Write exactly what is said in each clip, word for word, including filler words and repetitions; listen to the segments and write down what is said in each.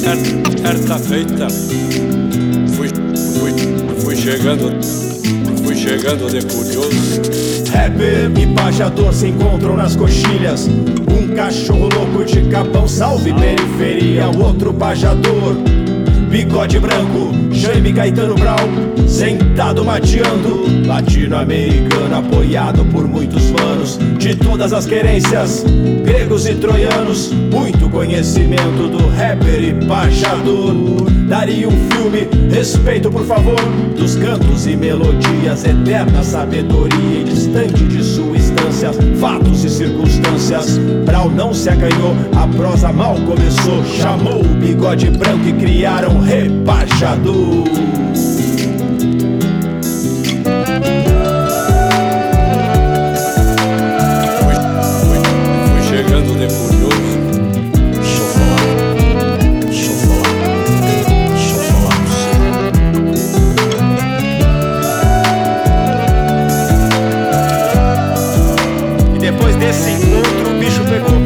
Certa feita, fui, fui, fui chegando, fui chegando de curioso. Rapper e pajador se encontram nas coxilhas. Um cachorro louco de capão, salve periferia. O outro pajador, bigode branco, Jaime Caetano Brown, sentado mateando. Latino-americano apoiado por muitos manos de todas as querências, gregos e troianos. Muito conhecimento do rapper e pajador. Daria um filme, respeito por favor, dos cantos e melodias, eterna sabedoria e distante de sua instância, fatos e circunstâncias. Brown não se acanhou, a prosa mal começou. Chamou o bigode branco e criaram Repajador. Fui, fui, fui chegando de curioso. Deixa eu falar, deixa eu falar, deixa eu falar pra você. E depois desse encontro o bicho pegou.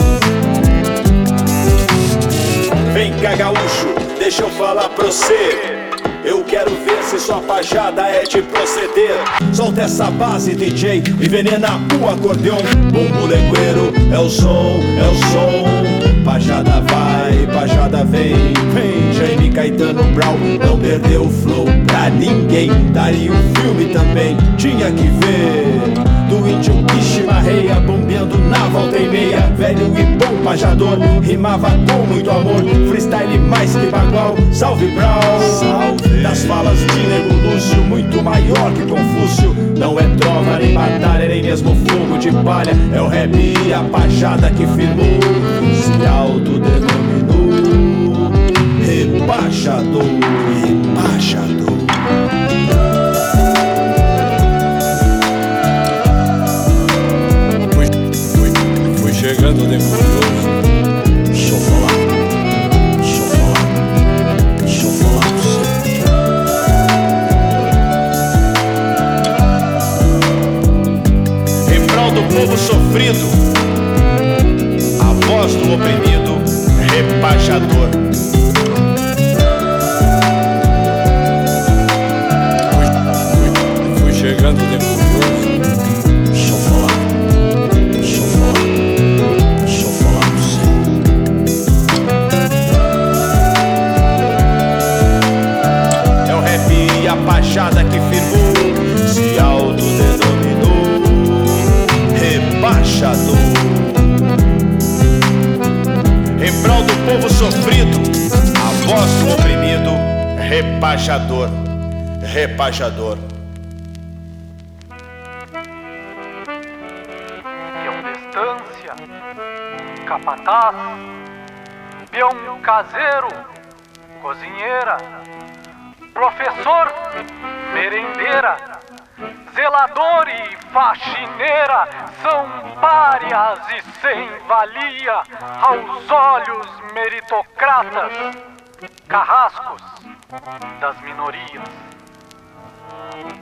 Vem cá, gaúcho, deixa eu falar pra você. Eu quero ver se sua pajada é de proceder. Solta essa base, D J, envenena o acordeão. Bumbo legueiro, é o som, é o som. Pajada vai, pajada vem, vem. Jaime Caetano Brown não perdeu o flow pra ninguém. Daria um filme também, tinha que ver. Do índio que chimarreia, bombeando na volta e meia. Velho e bom pajador, rimava com muito amor. Freestyle mais que bagual, salve Brown. Salve. Das falas de Nego Lúcio, muito maior que Confúcio. Não é trova, nem batalha, nem mesmo fogo de palha. É o rap e a pajada que firmou, se autodenominou Repajador, Repajador. Chegando de curioso. Deixa eu falar, deixa eu falar, deixa eu falar pra você. Em prol do povo sofrido, a voz do oprimido, Repajador. Fui, fui, fui chegando de curioso. Deixa eu falar, deixa eu falar. A pajada que firmou, se autodenominou Repajador. Em prol do povo sofrido, a voz do oprimido, Repajador, Repajador. Peão de estância, capataz, peão caseiro, cozinheira, professor, merendeira, zelador e faxineira são párias e sem valia aos olhos meritocratas, carrascos das minorias.